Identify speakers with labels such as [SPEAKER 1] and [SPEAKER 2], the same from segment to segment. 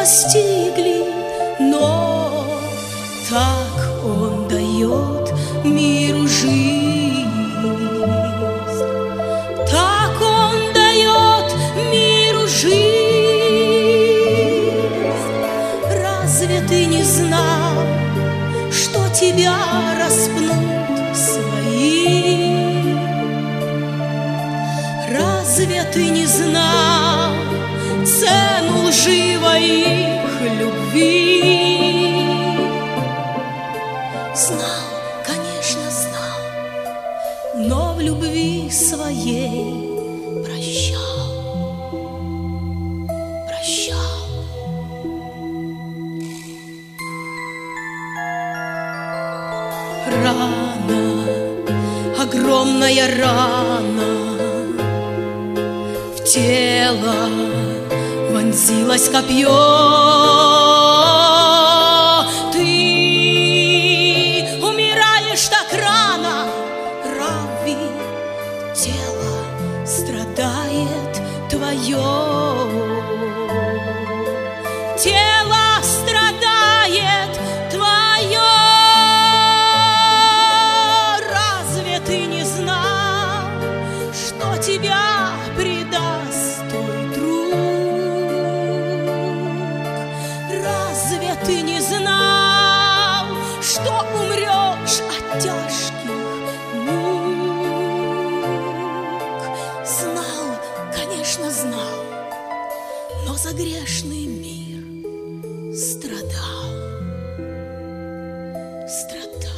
[SPEAKER 1] постигли, но так Он дает миру жизнь, так Он дает миру жизнь. Разве ты не знал, что тебя распнут свои? Разве ты не знал цену лживой их любви? Знал, конечно, знал, но в любви своей прощал, прощал. Рана, огромная рана, в тело вонзилось копье. Ты умираешь так рано, Равви, тело страдает твое. Тело страдает твое. Разве ты не знал, что тебя предаст твой друг? Разве ты не знал, что умрешь от тяжких мук? Знал, конечно, знал, но за грешный мир страдал, страдал.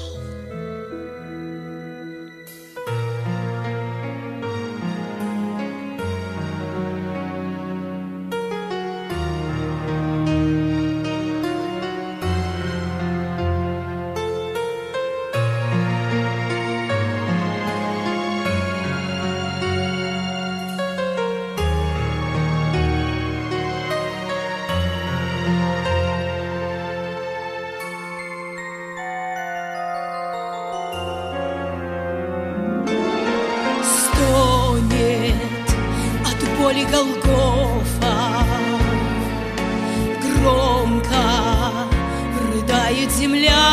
[SPEAKER 1] Боли Голгофа, громко рыдает земля.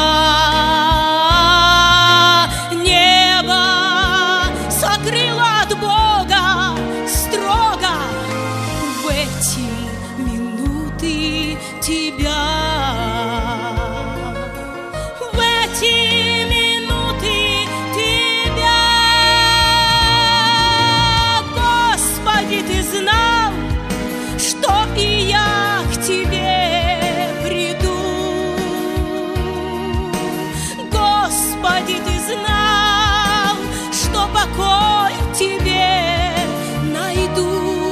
[SPEAKER 1] Небо сокрыло от Бога строго в эти минуты тебя. В эти минуты тебя. Господи, ты знал, что и я к тебе приду. Господи, ты знал, что покой тебе найду.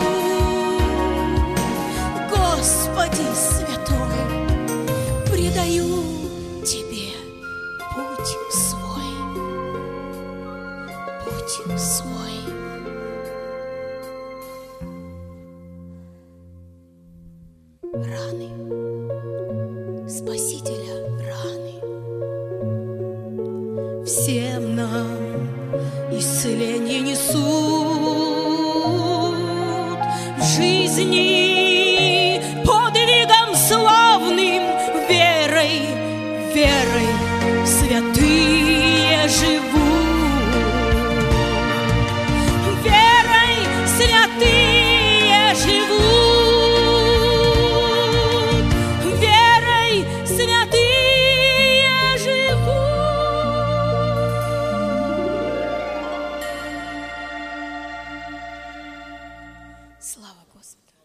[SPEAKER 1] Господи святой, предаю тебе путь свой, путь свой. Раны Спасителя, раны всем нам исцеление несут. Жизни подвигом славным, верой, верой святые живут. Верой святые живут. Верой святые живут. Слава Господу!